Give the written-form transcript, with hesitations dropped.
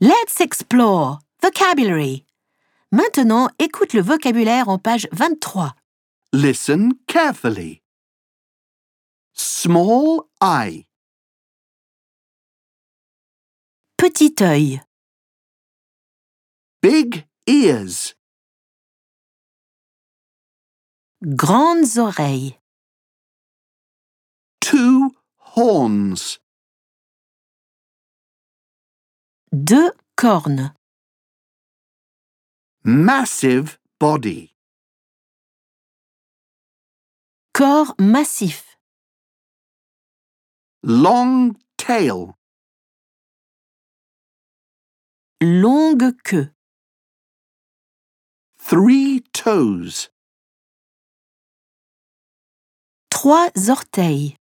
Let's explore vocabulary. Maintenant, écoute le vocabulaire en page 23. Listen carefully. Small eye, Petit œil, big ears, grandes oreilles, two horns, deux cornes, massive body, corps massif, long tail, longue queue, three toes, trois orteils.